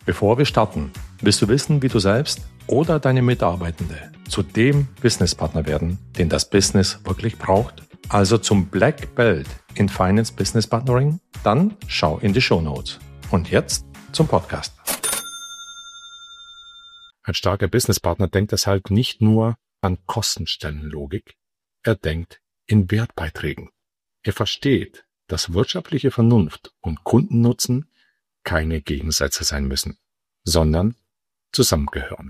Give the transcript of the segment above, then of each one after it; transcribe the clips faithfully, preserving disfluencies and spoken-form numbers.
Bevor wir starten, willst du wissen, wie du selbst oder deine Mitarbeitende zu dem Businesspartner werden, den das Business wirklich braucht? Also zum Black Belt in Finance Business Partnering? Dann schau in die Shownotes. Und jetzt zum Podcast. Ein starker Businesspartner denkt deshalb nicht nur an Kostenstellenlogik, er denkt in Wertbeiträgen. Er versteht, dass wirtschaftliche Vernunft und Kundennutzen keine Gegensätze sein müssen, sondern zusammengehören.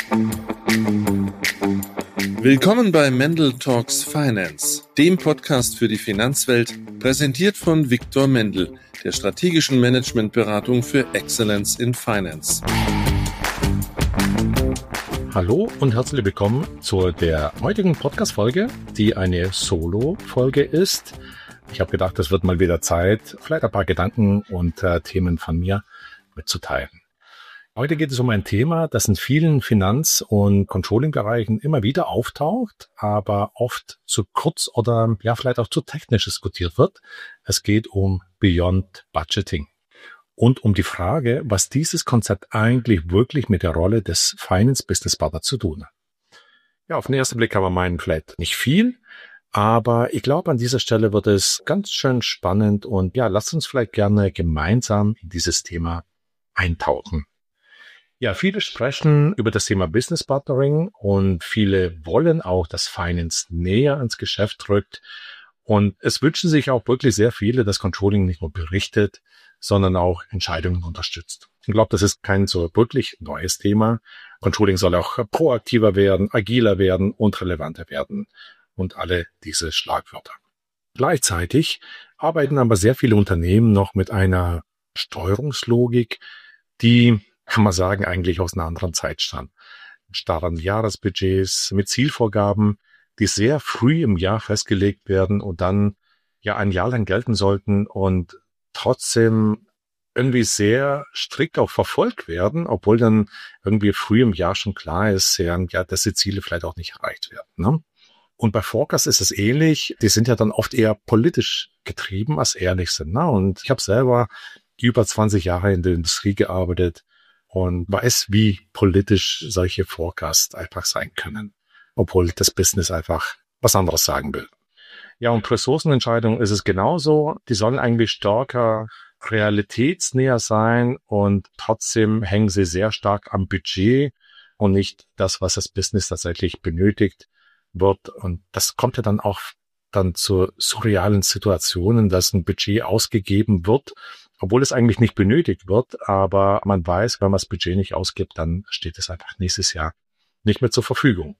Willkommen bei Mendel Talks Finance, dem Podcast für die Finanzwelt, präsentiert von Viktor Mendel, der strategischen Managementberatung für Excellence in Finance. Hallo und herzlich willkommen zu der heutigen Podcast-Folge, die eine Solo-Folge ist. Ich habe gedacht, es wird mal wieder Zeit, vielleicht ein paar Gedanken und äh, Themen von mir mitzuteilen. Heute geht es um ein Thema, das in vielen Finanz- und Controlling-Bereichen immer wieder auftaucht, aber oft zu kurz oder ja vielleicht auch zu technisch diskutiert wird. Es geht um Beyond Budgeting und um die Frage, was dieses Konzept eigentlich wirklich mit der Rolle des Finance Business Partner zu tun hat. Ja, auf den ersten Blick kann man meinen, vielleicht nicht viel. Aber ich glaube, an dieser Stelle wird es ganz schön spannend und ja, lasst uns vielleicht gerne gemeinsam in dieses Thema eintauchen. Ja, viele sprechen über das Thema Business Partnering und viele wollen auch, dass Finance näher ans Geschäft rückt. Und es wünschen sich auch wirklich sehr viele, dass Controlling nicht nur berichtet, sondern auch Entscheidungen unterstützt. Ich glaube, das ist kein so wirklich neues Thema. Controlling soll auch proaktiver werden, agiler werden und relevanter werden. Und alle diese Schlagwörter. Gleichzeitig arbeiten aber sehr viele Unternehmen noch mit einer Steuerungslogik, die, kann man sagen, eigentlich aus einer anderen Zeit stammt. Mit starren Jahresbudgets, mit Zielvorgaben, die sehr früh im Jahr festgelegt werden und dann ja ein Jahr lang gelten sollten und trotzdem irgendwie sehr strikt auch verfolgt werden, obwohl dann irgendwie früh im Jahr schon klar ist, ja, dass die Ziele vielleicht auch nicht erreicht werden, ne? Und bei Forecast ist es ähnlich. Die sind ja dann oft eher politisch getrieben, als ehrlich sind. Ne? Und ich habe selber über zwanzig Jahre in der Industrie gearbeitet und weiß, wie politisch solche Forecasts einfach sein können, obwohl das Business einfach was anderes sagen will. Ja, und Ressourcenentscheidungen ist es genauso. Die sollen eigentlich stärker realitätsnäher sein und trotzdem hängen sie sehr stark am Budget und nicht das, was das Business tatsächlich benötigt wird. Und das kommt ja dann auch dann zu surrealen Situationen, dass ein Budget ausgegeben wird, obwohl es eigentlich nicht benötigt wird. Aber man weiß, wenn man das Budget nicht ausgibt, dann steht es einfach nächstes Jahr nicht mehr zur Verfügung.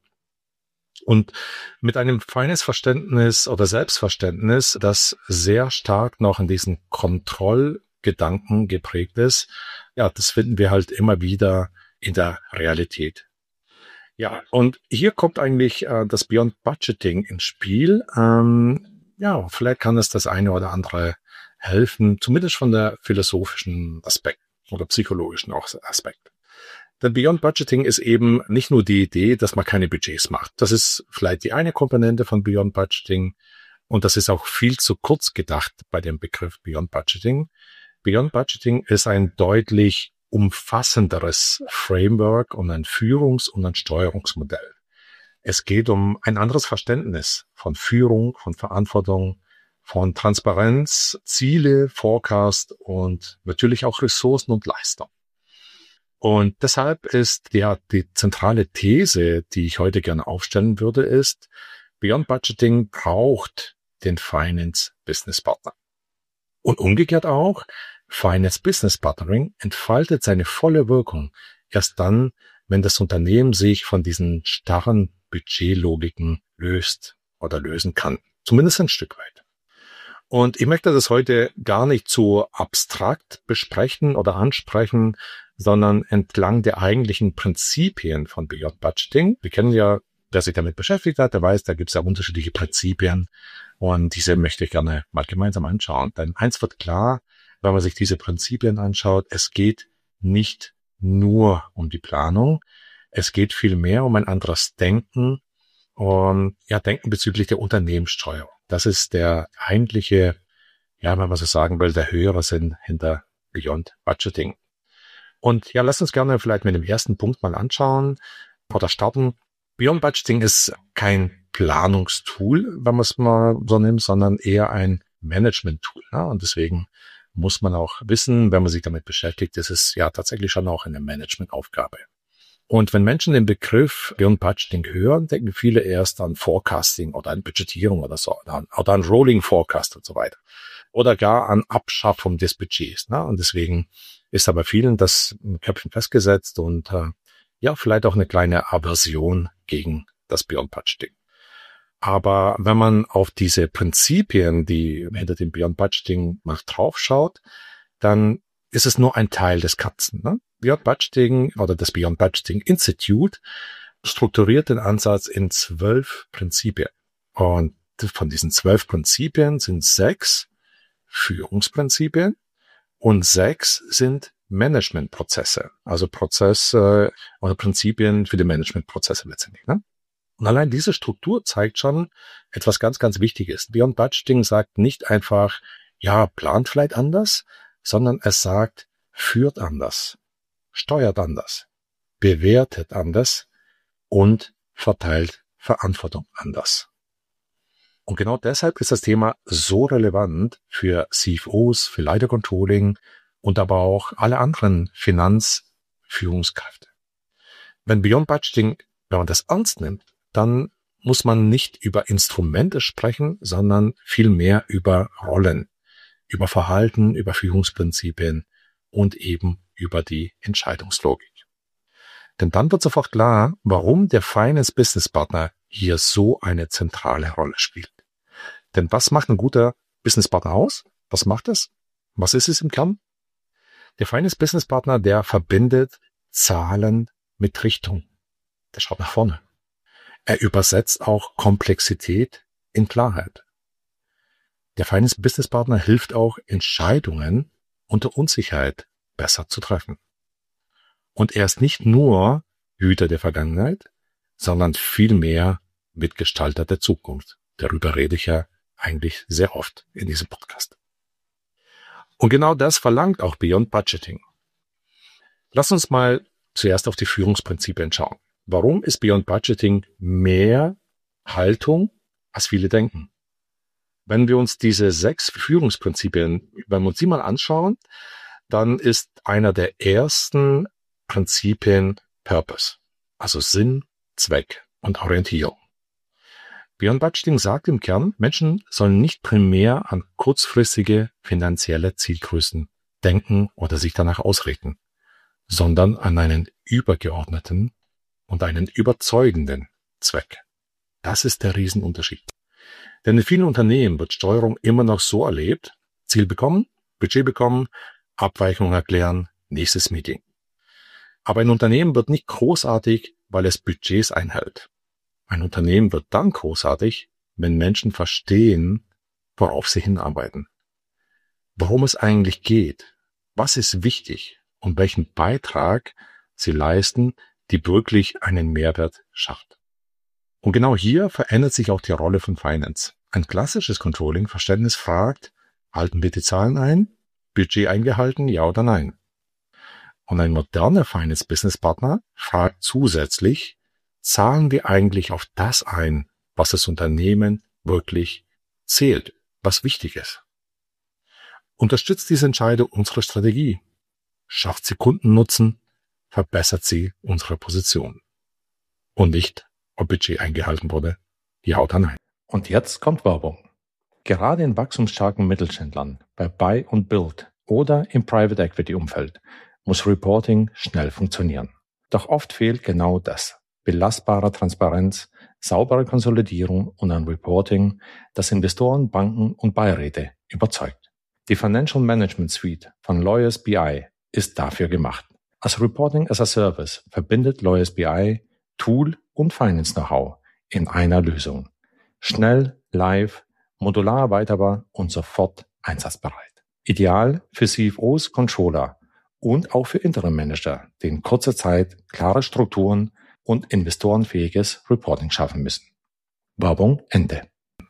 Und mit einem Finance-Verständnis oder Selbstverständnis, das sehr stark noch in diesen Kontrollgedanken geprägt ist, ja, das finden wir halt immer wieder in der Realität. Ja, und hier kommt eigentlich äh, das Beyond Budgeting ins Spiel. Ähm, ja, vielleicht kann es das eine oder andere helfen, zumindest von der philosophischen Aspekt oder psychologischen auch Aspekt. Denn Beyond Budgeting ist eben nicht nur die Idee, dass man keine Budgets macht. Das ist vielleicht die eine Komponente von Beyond Budgeting und das ist auch viel zu kurz gedacht bei dem Begriff Beyond Budgeting. Beyond Budgeting ist ein deutlich umfassenderes Framework und ein Führungs- und ein Steuerungsmodell. Es geht um ein anderes Verständnis von Führung, von Verantwortung, von Transparenz, Ziele, Forecast und natürlich auch Ressourcen und Leistung. Und deshalb ist ja die zentrale These, die ich heute gerne aufstellen würde, ist, Beyond Budgeting braucht den Finance Business Partner. Und umgekehrt auch, Finance Business Partnering entfaltet seine volle Wirkung erst dann, wenn das Unternehmen sich von diesen starren Budgetlogiken löst oder lösen kann. Zumindest ein Stück weit. Und ich möchte das heute gar nicht zu abstrakt besprechen oder ansprechen, sondern entlang der eigentlichen Prinzipien von Beyond Budgeting. Wir kennen ja, wer sich damit beschäftigt hat, der weiß, da gibt es ja unterschiedliche Prinzipien und diese möchte ich gerne mal gemeinsam anschauen. Denn eins wird klar, wenn man sich diese Prinzipien anschaut, es geht nicht nur um die Planung, es geht vielmehr um ein anderes Denken und ja, Denken bezüglich der Unternehmenssteuerung. Das ist der eigentliche, ja, wenn man so sagen will, der höhere Sinn hinter Beyond Budgeting. Und ja, lass uns gerne vielleicht mit dem ersten Punkt mal anschauen oder starten. Beyond Budgeting ist kein Planungstool, wenn man es mal so nimmt, sondern eher ein Management-Tool. Ne? Und deswegen muss man auch wissen, wenn man sich damit beschäftigt, ist es ja tatsächlich schon auch eine Managementaufgabe. Und wenn Menschen den Begriff Beyond Budgeting hören, denken viele erst an Forecasting oder an Budgetierung oder so, oder an, oder an Rolling Forecast und so weiter. Oder gar an Abschaffung des Budgets. Ne? Und deswegen ist aber vielen das im Köpfchen festgesetzt und äh, ja, vielleicht auch eine kleine Aversion gegen das Beyond Budgeting. Aber wenn man auf diese Prinzipien, die hinter dem Beyond Budgeting mal draufschaut, dann ist es nur ein Teil des Ganzen. Ne? Beyond Budgeting oder das Beyond Budgeting Institute strukturiert den Ansatz in zwölf Prinzipien. Und von diesen zwölf Prinzipien sind sechs Führungsprinzipien und sechs sind Managementprozesse, also Prozesse oder Prinzipien für die Managementprozesse letztendlich. Ne? Und allein diese Struktur zeigt schon etwas ganz, ganz Wichtiges. Beyond Budgeting sagt nicht einfach, ja, plant vielleicht anders, sondern es sagt, führt anders, steuert anders, bewertet anders und verteilt Verantwortung anders. Und genau deshalb ist das Thema so relevant für C F Os, für Leiter Controlling und aber auch alle anderen Finanzführungskräfte. Wenn Beyond Budgeting, wenn man das ernst nimmt, dann muss man nicht über Instrumente sprechen, sondern vielmehr über Rollen, über Verhalten, über Führungsprinzipien und eben über die Entscheidungslogik. Denn dann wird sofort klar, warum der Finance Business Partner hier so eine zentrale Rolle spielt. Denn was macht ein guter Business Partner aus? Was macht es? Was ist es im Kern? Der Finance Business Partner, der verbindet Zahlen mit Richtung. Der schaut nach vorne. Er übersetzt auch Komplexität in Klarheit. Der Finance Business Partner hilft auch, Entscheidungen unter Unsicherheit besser zu treffen. Und er ist nicht nur Hüter der Vergangenheit, sondern vielmehr Mitgestalter der Zukunft. Darüber rede ich ja eigentlich sehr oft in diesem Podcast. Und genau das verlangt auch Beyond Budgeting. Lass uns mal zuerst auf die Führungsprinzipien schauen. Warum ist Beyond Budgeting mehr Haltung, als viele denken? Wenn wir uns diese sechs Führungsprinzipien, wenn wir uns die mal anschauen, dann ist einer der ersten Prinzipien Purpose, also Sinn, Zweck und Orientierung. Beyond Budgeting sagt im Kern, Menschen sollen nicht primär an kurzfristige finanzielle Zielgrößen denken oder sich danach ausrichten, sondern an einen übergeordneten und einen überzeugenden Zweck. Das ist der Riesenunterschied. Denn in vielen Unternehmen wird Steuerung immer noch so erlebt: Ziel bekommen, Budget bekommen, Abweichung erklären, nächstes Meeting. Aber ein Unternehmen wird nicht großartig, weil es Budgets einhält. Ein Unternehmen wird dann großartig, wenn Menschen verstehen, worauf sie hinarbeiten, worum es eigentlich geht, was ist wichtig und welchen Beitrag sie leisten, die wirklich einen Mehrwert schafft. Und genau hier verändert sich auch die Rolle von Finance. Ein klassisches Controlling-Verständnis fragt, halten wir die Zahlen ein? Budget eingehalten, ja oder nein? Und ein moderner Finance-Business-Partner fragt zusätzlich, zahlen wir eigentlich auf das ein, was das Unternehmen wirklich zählt, was wichtig ist? Unterstützt diese Entscheidung unsere Strategie? Schafft sie Kundennutzen? Verbessert sie unsere Position? Und nicht, ob Budget eingehalten wurde, ja oder nein. Und jetzt kommt Werbung. Gerade in wachstumsstarken Mittelständlern, bei Buy und Build oder im Private Equity Umfeld muss Reporting schnell funktionieren. Doch oft fehlt genau das. Belastbare Transparenz, saubere Konsolidierung und ein Reporting, das Investoren, Banken und Beiräte überzeugt. Die Financial Management Suite von Lawyers B I ist dafür gemacht. Als Reporting as a Service verbindet Lawyers B I Tool und Finance Know-how in einer Lösung. Schnell, live, modular erweiterbar und sofort einsatzbereit. Ideal für C F Os, Controller und auch für Interim Manager, die in kurzer Zeit klare Strukturen und investorenfähiges Reporting schaffen müssen. Werbung Ende.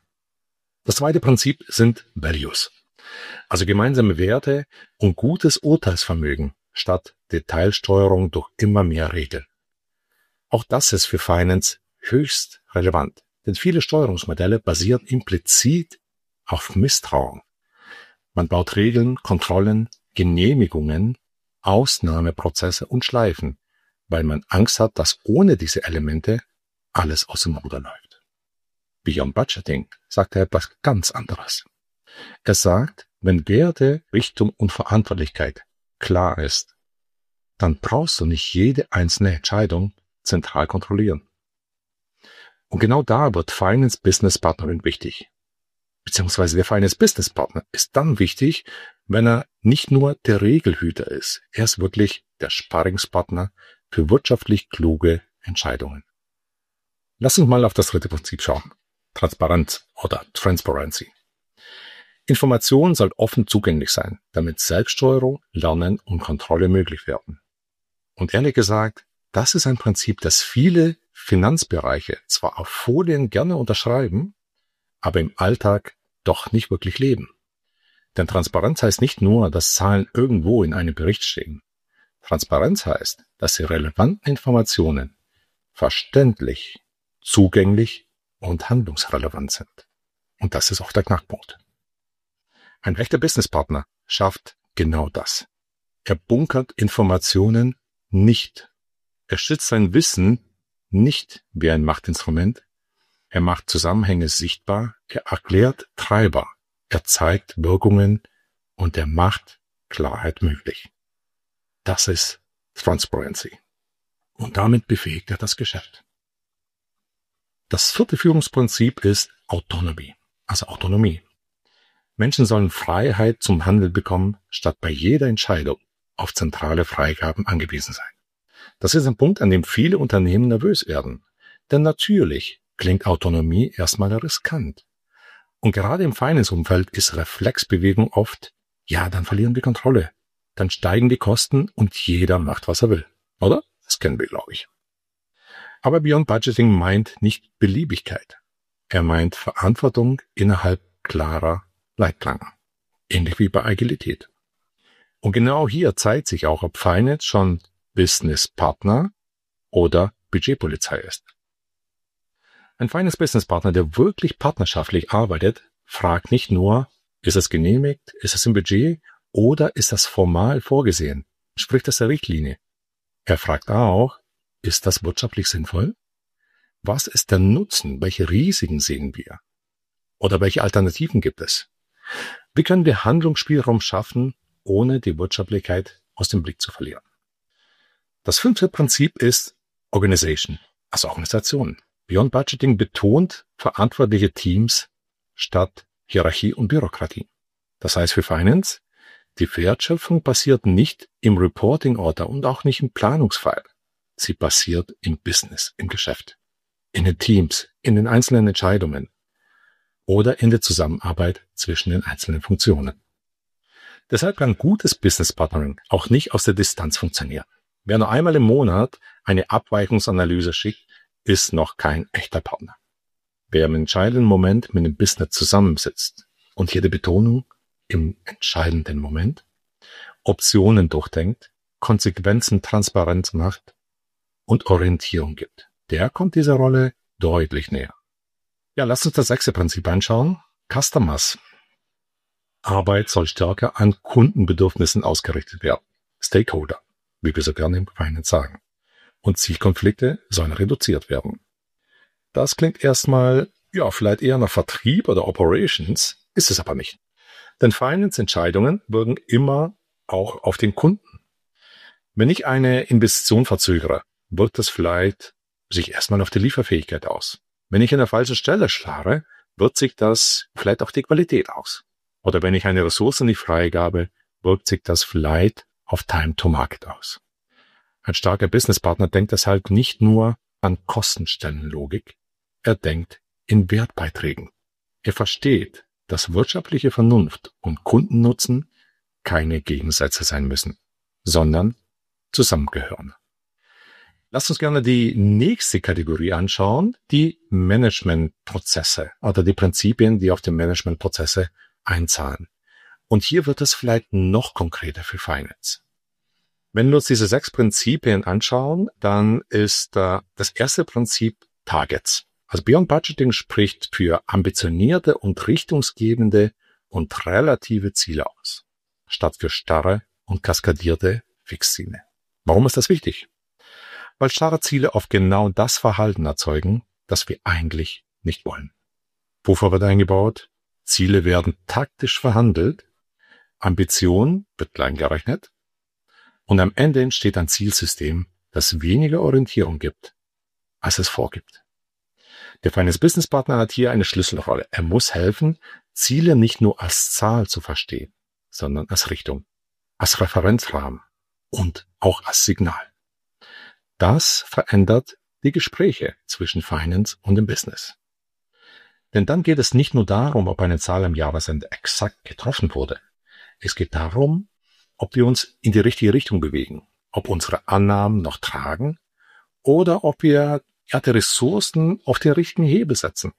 Das zweite Prinzip sind Values, also gemeinsame Werte und gutes Urteilsvermögen statt Detailsteuerung durch immer mehr Regeln. Auch das ist für Finance höchst relevant, denn viele Steuerungsmodelle basieren implizit auf Misstrauen. Man baut Regeln, Kontrollen, Genehmigungen, Ausnahmeprozesse und Schleifen, weil man Angst hat, dass ohne diese Elemente alles aus dem Ruder läuft. Beyond Budgeting sagt er etwas ganz anderes. Er sagt, wenn Werte, Richtung und Verantwortlichkeit klar ist, dann brauchst du nicht jede einzelne Entscheidung zentral kontrollieren. Und genau da wird Finance Business Partnering wichtig. Beziehungsweise der Finance Business Partner ist dann wichtig, wenn er nicht nur der Regelhüter ist. Er ist wirklich der Sparringspartner für wirtschaftlich kluge Entscheidungen. Lass uns mal auf das dritte Prinzip schauen. Transparenz oder Transparency. Information soll offen zugänglich sein, damit Selbststeuerung, Lernen und Kontrolle möglich werden. Und ehrlich gesagt, das ist ein Prinzip, das viele Finanzbereiche zwar auf Folien gerne unterschreiben, aber im Alltag doch nicht wirklich leben. Denn Transparenz heißt nicht nur, dass Zahlen irgendwo in einem Bericht stehen. Transparenz heißt, dass die relevanten Informationen verständlich, zugänglich und handlungsrelevant sind. Und das ist auch der Knackpunkt. Ein echter Businesspartner schafft genau das. Er bunkert Informationen nicht. Er schützt sein Wissen nicht wie ein Machtinstrument. Er macht Zusammenhänge sichtbar, er erklärt Treiber, er zeigt Wirkungen und er macht Klarheit möglich. Das ist Transparency. Und damit befähigt er das Geschäft. Das vierte Führungsprinzip ist Autonomy, also Autonomie. Menschen sollen Freiheit zum Handeln bekommen, statt bei jeder Entscheidung auf zentrale Freigaben angewiesen sein. Das ist ein Punkt, an dem viele Unternehmen nervös werden. Denn natürlich klingt Autonomie erstmal riskant. Und gerade im Finance-Umfeld ist Reflexbewegung oft, ja, dann verlieren wir Kontrolle. Dann steigen die Kosten und jeder macht, was er will. Oder? Das kennen wir, glaube ich. Aber Beyond Budgeting meint nicht Beliebigkeit. Er meint Verantwortung innerhalb klarer Leitplanken. Ähnlich wie bei Agilität. Und genau hier zeigt sich auch, ob Finance schon Business-Partner oder Budgetpolizei ist. Ein Finance-Business-Partner, der wirklich partnerschaftlich arbeitet, fragt nicht nur, ist es genehmigt, ist es im Budget oder ist das formal vorgesehen? Spricht das der Richtlinie? Er fragt auch, ist das wirtschaftlich sinnvoll? Was ist der Nutzen? Welche Risiken sehen wir? Oder welche Alternativen gibt es? Wie können wir Handlungsspielraum schaffen, ohne die Wirtschaftlichkeit aus dem Blick zu verlieren? Das fünfte Prinzip ist Organization, also Organisation. Beyond Budgeting betont verantwortliche Teams statt Hierarchie und Bürokratie. Das heißt für Finance, die Wertschöpfung passiert nicht im Reporting-Order und auch nicht im Planungsfile. Sie passiert im Business, im Geschäft, in den Teams, in den einzelnen Entscheidungen oder in der Zusammenarbeit zwischen den einzelnen Funktionen. Deshalb kann gutes Business Partnering auch nicht aus der Distanz funktionieren. Wer nur einmal im Monat eine Abweichungsanalyse schickt, ist noch kein echter Partner. Wer im entscheidenden Moment mit dem Business zusammensitzt und hier die Betonung im entscheidenden Moment, Optionen durchdenkt, Konsequenzen transparent macht und Orientierung gibt, der kommt dieser Rolle deutlich näher. Ja, lasst uns das sechste Prinzip anschauen. Customers. Arbeit soll stärker an Kundenbedürfnissen ausgerichtet werden. Stakeholder, wie wir so gerne im Finance sagen. Und Zielkonflikte sollen reduziert werden. Das klingt erstmal, ja, vielleicht eher nach Vertrieb oder Operations, ist es aber nicht. Denn Finance-Entscheidungen wirken immer auch auf den Kunden. Wenn ich eine Investition verzögere, wirkt das vielleicht sich erstmal auf die Lieferfähigkeit aus. Wenn ich an der falschen Stelle schlare, wirkt sich das vielleicht auf die Qualität aus. Oder wenn ich eine Ressource nicht freigabe, wirkt sich das vielleicht auf Time to Market aus. Ein starker Businesspartner denkt deshalb nicht nur an Kostenstellenlogik, er denkt in Wertbeiträgen. Er versteht, dass wirtschaftliche Vernunft und Kundennutzen keine Gegensätze sein müssen, sondern zusammengehören. Lasst uns gerne die nächste Kategorie anschauen, die Managementprozesse oder die Prinzipien, die auf die Managementprozesse einzahlen. Und hier wird es vielleicht noch konkreter für Finance. Wenn wir uns diese sechs Prinzipien anschauen, dann ist äh, das erste Prinzip Targets. Also Beyond Budgeting spricht für ambitionierte und richtungsgebende und relative Ziele aus, statt für starre und kaskadierte Fixziele. Warum ist das wichtig? Weil starre Ziele oft genau das Verhalten erzeugen, das wir eigentlich nicht wollen. Wofür wird eingebaut? Ziele werden taktisch verhandelt, Ambition wird klein gerechnet und am Ende entsteht ein Zielsystem, das weniger Orientierung gibt, als es vorgibt. Der Finance Business Partner hat hier eine Schlüsselrolle. Er muss helfen, Ziele nicht nur als Zahl zu verstehen, sondern als Richtung, als Referenzrahmen und auch als Signal. Das verändert die Gespräche zwischen Finance und dem Business. Denn dann geht es nicht nur darum, ob eine Zahl am Jahresende exakt getroffen wurde. Es geht darum, ob wir uns in die richtige Richtung bewegen, ob unsere Annahmen noch tragen oder ob wir ja, die Ressourcen auf den richtigen Hebel setzen.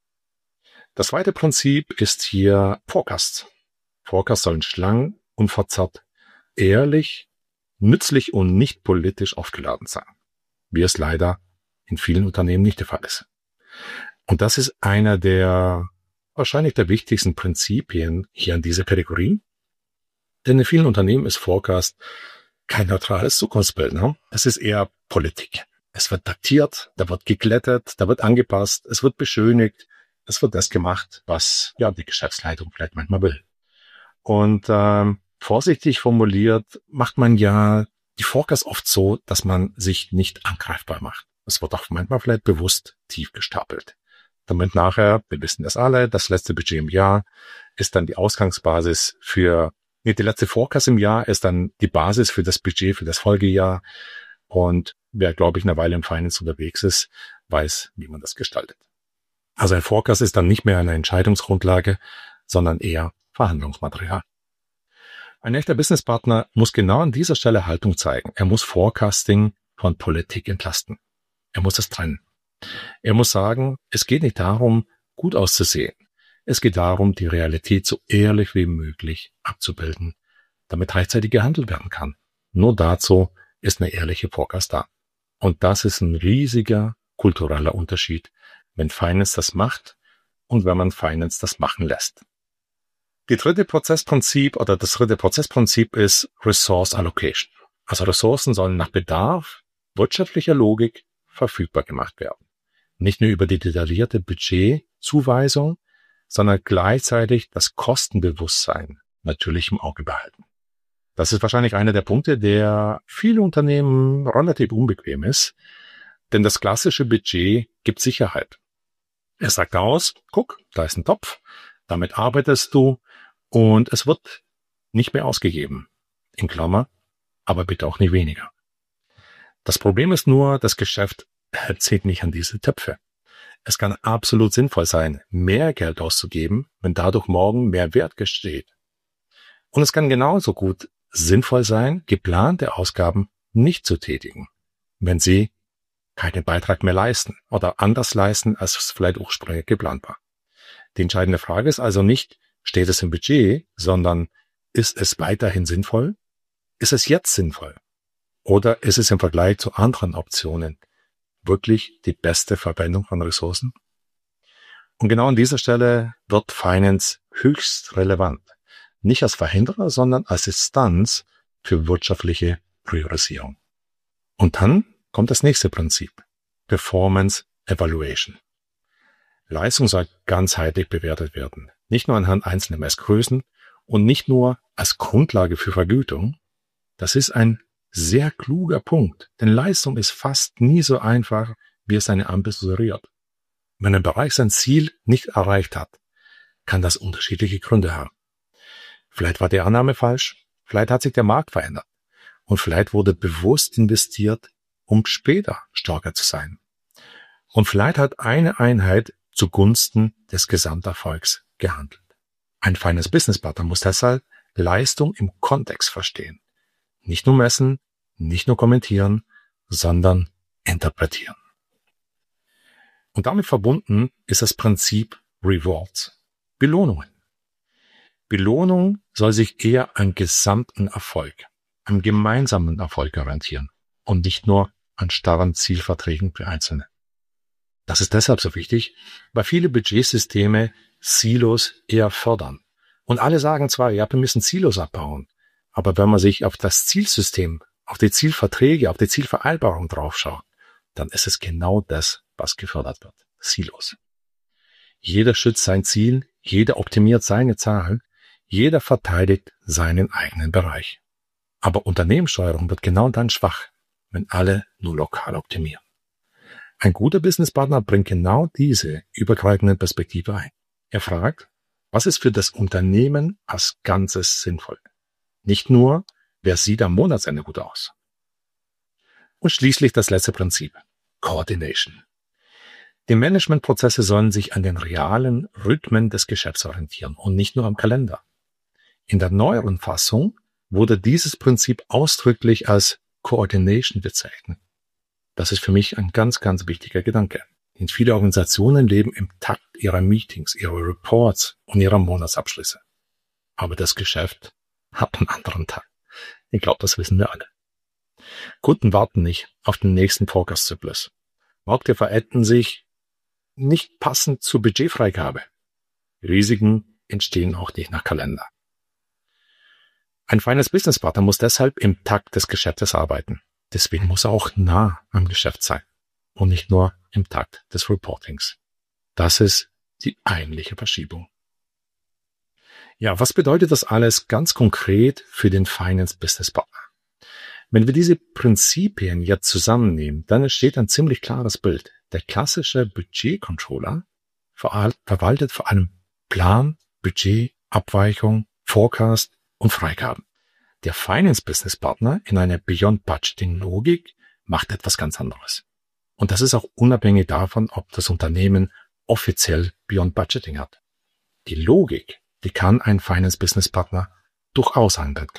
Das zweite Prinzip ist hier Forecast. Forecast sollen schlank, unverzerrt, ehrlich, nützlich und nicht politisch aufgeladen sein, wie es leider in vielen Unternehmen nicht der Fall ist. Und das ist einer der wahrscheinlich der wichtigsten Prinzipien hier in dieser Kategorie. Denn in vielen Unternehmen ist Forecast kein neutrales Zukunftsbild. Ne? Es ist eher Politik. Es wird datiert, da wird geglättet, da wird angepasst, es wird beschönigt, es wird das gemacht, was ja die Geschäftsleitung vielleicht manchmal will. Und ähm, vorsichtig formuliert macht man ja die Forecast oft so, dass man sich nicht angreifbar macht. Es wird auch manchmal vielleicht bewusst tief gestapelt. Damit nachher, wir wissen das alle, das letzte Budget im Jahr ist dann die Ausgangsbasis für, nee, die letzte Forecast im Jahr ist dann die Basis für das Budget für das Folgejahr. Und wer, glaube ich, eine Weile im Finance unterwegs ist, weiß, wie man das gestaltet. Also ein Forecast ist dann nicht mehr eine Entscheidungsgrundlage, sondern eher Verhandlungsmaterial. Ein echter Businesspartner muss genau an dieser Stelle Haltung zeigen. Er muss Forecasting von Politik entlasten. Er muss es trennen. Er muss sagen, es geht nicht darum, gut auszusehen. Es geht darum, die Realität so ehrlich wie möglich abzubilden, damit rechtzeitig gehandelt werden kann. Nur dazu ist eine ehrliche Forecast da. Und das ist ein riesiger kultureller Unterschied, wenn Finance das macht und wenn man Finance das machen lässt. Die dritte Prozessprinzip oder das dritte Prozessprinzip ist Resource Allocation. Also Ressourcen sollen nach Bedarf wirtschaftlicher Logik verfügbar gemacht werden. Nicht nur über die detaillierte Budgetzuweisung, sondern gleichzeitig das Kostenbewusstsein natürlich im Auge behalten. Das ist wahrscheinlich einer der Punkte, der viele Unternehmen relativ unbequem ist, denn das klassische Budget gibt Sicherheit. Es sagt aus, guck, da ist ein Topf, damit arbeitest du und es wird nicht mehr ausgegeben. In Klammer, aber bitte auch nicht weniger. Das Problem ist nur, das Geschäft zählt nicht an diese Töpfe. Es kann absolut sinnvoll sein, mehr Geld auszugeben, wenn dadurch morgen mehr Wert entsteht. Und es kann genauso gut sinnvoll sein, geplante Ausgaben nicht zu tätigen, wenn sie keinen Beitrag mehr leisten oder anders leisten, als es vielleicht ursprünglich geplant war. Die entscheidende Frage ist also nicht, steht es im Budget, sondern ist es weiterhin sinnvoll? Ist es jetzt sinnvoll? Oder ist es im Vergleich zu anderen Optionen wirklich die beste Verwendung von Ressourcen? Und genau an dieser Stelle wird Finance höchst relevant. Nicht als Verhinderer, sondern als Instanz für wirtschaftliche Priorisierung. Und dann kommt das nächste Prinzip. Performance Evaluation. Leistung soll ganzheitlich bewertet werden. Nicht nur anhand einzelner Messgrößen und nicht nur als Grundlage für Vergütung. Das ist ein sehr kluger Punkt, denn Leistung ist fast nie so einfach, wie es eine Ampel suggeriert. Wenn ein Bereich sein Ziel nicht erreicht hat, kann das unterschiedliche Gründe haben. Vielleicht war die Annahme falsch, vielleicht hat sich der Markt verändert und vielleicht wurde bewusst investiert, um später stärker zu sein. Und vielleicht hat eine Einheit zugunsten des Gesamterfolgs gehandelt. Ein Finance Business Partner muss deshalb Leistung im Kontext verstehen. Nicht nur messen, nicht nur kommentieren, sondern interpretieren. Und damit verbunden ist das Prinzip Rewards, Belohnungen. Belohnung soll sich eher an gesamten Erfolg, am gemeinsamen Erfolg orientieren und nicht nur an starren Zielverträgen für Einzelne. Das ist deshalb so wichtig, weil viele Budgetsysteme Silos eher fördern. Und alle sagen zwar, ja, wir müssen Silos abbauen, aber wenn man sich auf das Zielsystem, auf die Zielverträge, auf die Zielvereinbarung draufschaut, dann ist es genau das, was gefördert wird. Silos. Jeder schützt sein Ziel, jeder optimiert seine Zahlen, jeder verteidigt seinen eigenen Bereich. Aber Unternehmenssteuerung wird genau dann schwach, wenn alle nur lokal optimieren. Ein guter Businesspartner bringt genau diese übergreifende Perspektive ein. Er fragt, was ist für das Unternehmen als Ganzes sinnvoll? Nicht nur, wer sieht am Monatsende gut aus. Und schließlich das letzte Prinzip, Coordination. Die Managementprozesse sollen sich an den realen Rhythmen des Geschäfts orientieren und nicht nur am Kalender. In der neueren Fassung wurde dieses Prinzip ausdrücklich als Coordination bezeichnet. Das ist für mich ein ganz, ganz wichtiger Gedanke. Denn viele Organisationen leben im Takt ihrer Meetings, ihrer Reports und ihrer Monatsabschlüsse. Aber das Geschäft hat einen anderen Takt. Ich glaube, das wissen wir alle. Kunden warten nicht auf den nächsten Forecast-Zyklus. Märkte verändern sich nicht passend zur Budgetfreigabe. Risiken entstehen auch nicht nach Kalender. Ein feines Businesspartner muss deshalb im Takt des Geschäftes arbeiten. Deswegen muss er auch nah am Geschäft sein und nicht nur im Takt des Reportings. Das ist die eigentliche Verschiebung. Ja, was bedeutet das alles ganz konkret für den Finance Business Partner? Wenn wir diese Prinzipien jetzt zusammennehmen, dann entsteht ein ziemlich klares Bild. Der klassische Budgetcontroller verwaltet vor allem Plan, Budget, Abweichung, Forecast und Freigaben. Der Finance Business Partner in einer Beyond Budgeting Logik macht etwas ganz anderes. Und das ist auch unabhängig davon, ob das Unternehmen offiziell Beyond Budgeting hat. Die Logik, die kann ein Finance Business Partner durchaus anwenden.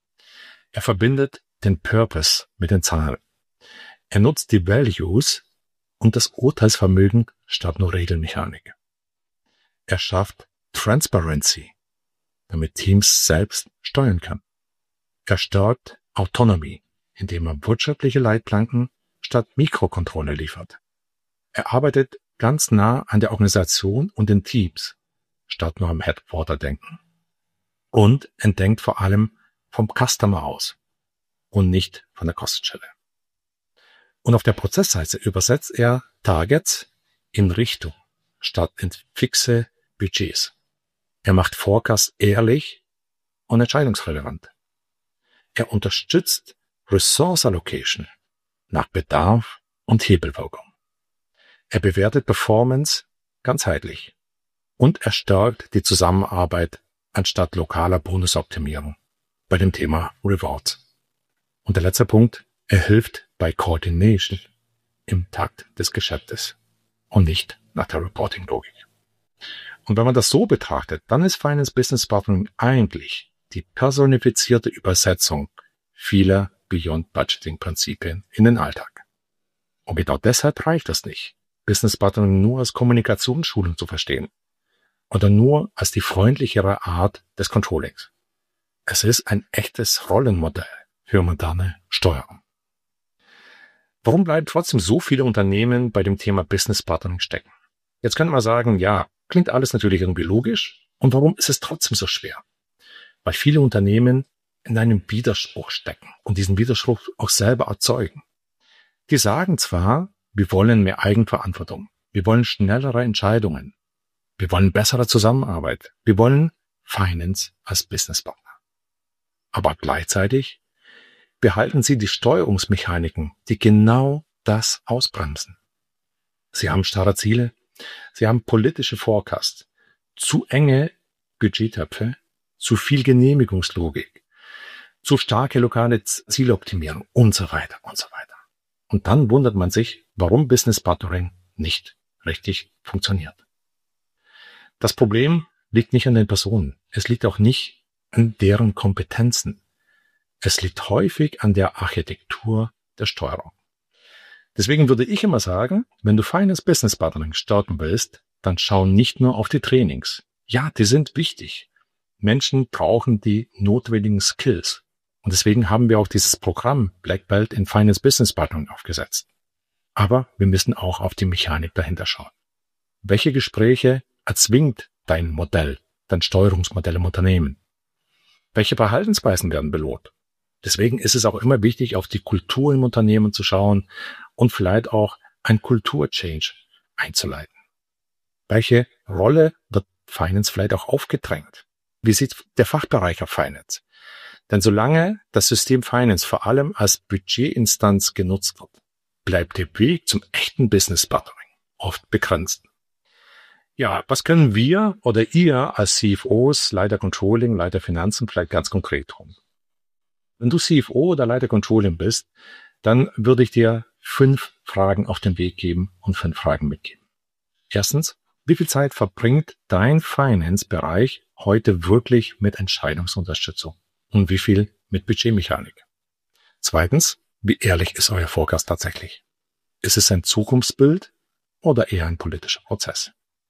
Er verbindet den Purpose mit den Zahlen. Er nutzt die Values und das Urteilsvermögen statt nur Regelmechanik. Er schafft Transparency, damit Teams selbst steuern können. Er stärkt Autonomy, indem er wirtschaftliche Leitplanken statt Mikrokontrolle liefert. Er arbeitet ganz nah an der Organisation und den Teams, statt nur am Headquarter-Denken. Und er denkt vor allem vom Customer aus und nicht von der Kostenstelle. Und auf der Prozessseite übersetzt er Targets in Richtung statt in fixe Budgets. Er macht Forecasts ehrlich und entscheidungsrelevant. Er unterstützt Resource Allocation nach Bedarf und Hebelwirkung. Er bewertet Performance ganzheitlich und er stärkt die Zusammenarbeit anstatt lokaler Bonusoptimierung bei dem Thema Rewards. Und der letzte Punkt, er hilft bei Coordination im Takt des Geschäftes und nicht nach der Reporting-Logik. Und wenn man das so betrachtet, dann ist Finance Business Partnering eigentlich die personifizierte Übersetzung vieler Beyond Budgeting Prinzipien in den Alltag. Und genau deshalb reicht das nicht, Business Partnering nur als Kommunikationsschulung zu verstehen oder nur als die freundlichere Art des Controllings. Es ist ein echtes Rollenmodell für moderne Steuerung. Warum bleiben trotzdem so viele Unternehmen bei dem Thema Business Partnering stecken? Jetzt könnte man sagen, ja, klingt alles natürlich irgendwie logisch. Und warum ist es trotzdem so schwer? Weil viele Unternehmen in einem Widerspruch stecken und diesen Widerspruch auch selber erzeugen. Die sagen zwar, wir wollen mehr Eigenverantwortung, wir wollen schnellere Entscheidungen, wir wollen bessere Zusammenarbeit, wir wollen Finance als Businesspartner. Aber gleichzeitig behalten sie die Steuerungsmechaniken, die genau das ausbremsen. Sie haben starre Ziele, sie haben politische Forecasts, zu enge Budgettöpfe, zu viel Genehmigungslogik, zu starke lokale Zieloptimierung und so weiter und so weiter. Und dann wundert man sich, warum Business Partnering nicht richtig funktioniert. Das Problem liegt nicht an den Personen. Es liegt auch nicht an deren Kompetenzen. Es liegt häufig an der Architektur der Steuerung. Deswegen würde ich immer sagen, wenn du Finance Business Partnering starten willst, dann schau nicht nur auf die Trainings. Ja, die sind wichtig. Menschen brauchen die notwendigen Skills. Und deswegen haben wir auch dieses Programm Black Belt in Finance Business Partnering aufgesetzt. Aber wir müssen auch auf die Mechanik dahinter schauen. Welche Gespräche erzwingt dein Modell, dein Steuerungsmodell im Unternehmen? Welche Verhaltensweisen werden belohnt? Deswegen ist es auch immer wichtig, auf die Kultur im Unternehmen zu schauen und vielleicht auch ein Kulturchange einzuleiten. Welche Rolle wird Finance vielleicht auch aufgedrängt? Wie sieht der Fachbereich auf Finance? Denn solange das System Finance vor allem als Budgetinstanz genutzt wird, bleibt der Weg zum echten Business Partnering oft begrenzt. Ja, was können wir oder ihr als C F Os, Leiter Controlling, Leiter Finanzen vielleicht ganz konkret tun? Wenn du C F O oder Leiter Controlling bist, dann würde ich dir fünf Fragen auf den Weg geben und fünf Fragen mitgeben. Erstens, wie viel Zeit verbringt dein Finance-Bereich heute wirklich mit Entscheidungsunterstützung? Und wie viel mit Budgetmechanik? Zweitens, wie ehrlich ist euer Forecast tatsächlich? Ist es ein Zukunftsbild oder eher ein politischer Prozess?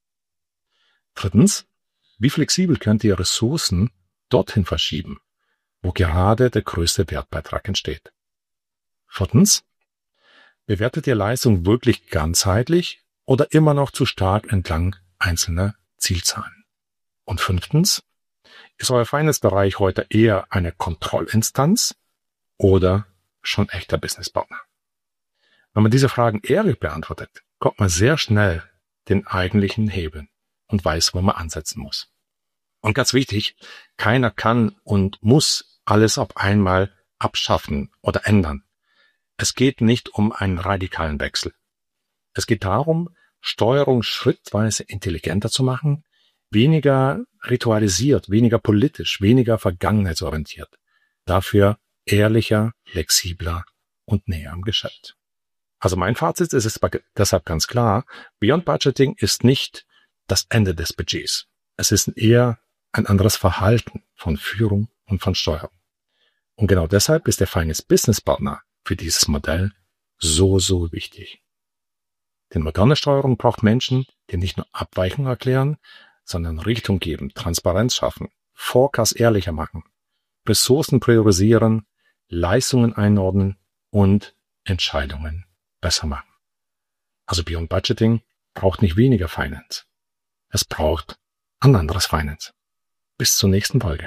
Drittens, wie flexibel könnt ihr Ressourcen dorthin verschieben, wo gerade der größte Wertbeitrag entsteht? Viertens, bewertet ihr Leistung wirklich ganzheitlich oder immer noch zu stark entlang einzelner Zielzahlen? Und fünftens, ist euer Finance-Bereich heute eher eine Kontrollinstanz oder schon echter Businesspartner? Wenn man diese Fragen ehrlich beantwortet, kommt man sehr schnell den eigentlichen Hebeln und weiß, wo man ansetzen muss. Und ganz wichtig, keiner kann und muss alles auf einmal abschaffen oder ändern. Es geht nicht um einen radikalen Wechsel. Es geht darum, Steuerung schrittweise intelligenter zu machen, weniger ritualisiert, weniger politisch, weniger vergangenheitsorientiert. Dafür ehrlicher, flexibler und näher am Geschäft. Also mein Fazit ist es deshalb ganz klar, Beyond Budgeting ist nicht das Ende des Budgets. Es ist eher ein anderes Verhalten von Führung und von Steuerung. Und genau deshalb ist der Finance Business Partner für dieses Modell so, so wichtig. Denn moderne Steuerung braucht Menschen, die nicht nur Abweichungen erklären, sondern Richtung geben, Transparenz schaffen, Forecast ehrlicher machen, Ressourcen priorisieren, Leistungen einordnen und Entscheidungen besser machen. Also Beyond Budgeting braucht nicht weniger Finance. Es braucht ein anderes Finance. Bis zur nächsten Folge.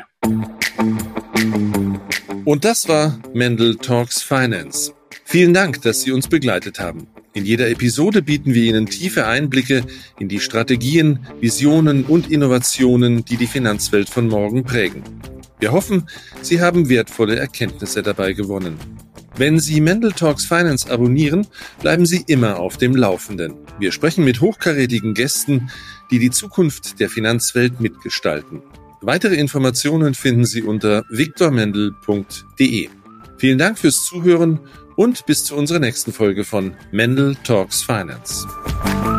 Und das war Mendel Talks Finance. Vielen Dank, dass Sie uns begleitet haben. In jeder Episode bieten wir Ihnen tiefe Einblicke in die Strategien, Visionen und Innovationen, die die Finanzwelt von morgen prägen. Wir hoffen, Sie haben wertvolle Erkenntnisse dabei gewonnen. Wenn Sie Mendel Talks Finance abonnieren, bleiben Sie immer auf dem Laufenden. Wir sprechen mit hochkarätigen Gästen, die die Zukunft der Finanzwelt mitgestalten. Weitere Informationen finden Sie unter viktor mendel punkt de. Vielen Dank fürs Zuhören und bis zu unserer nächsten Folge von Mendel Talks Finance.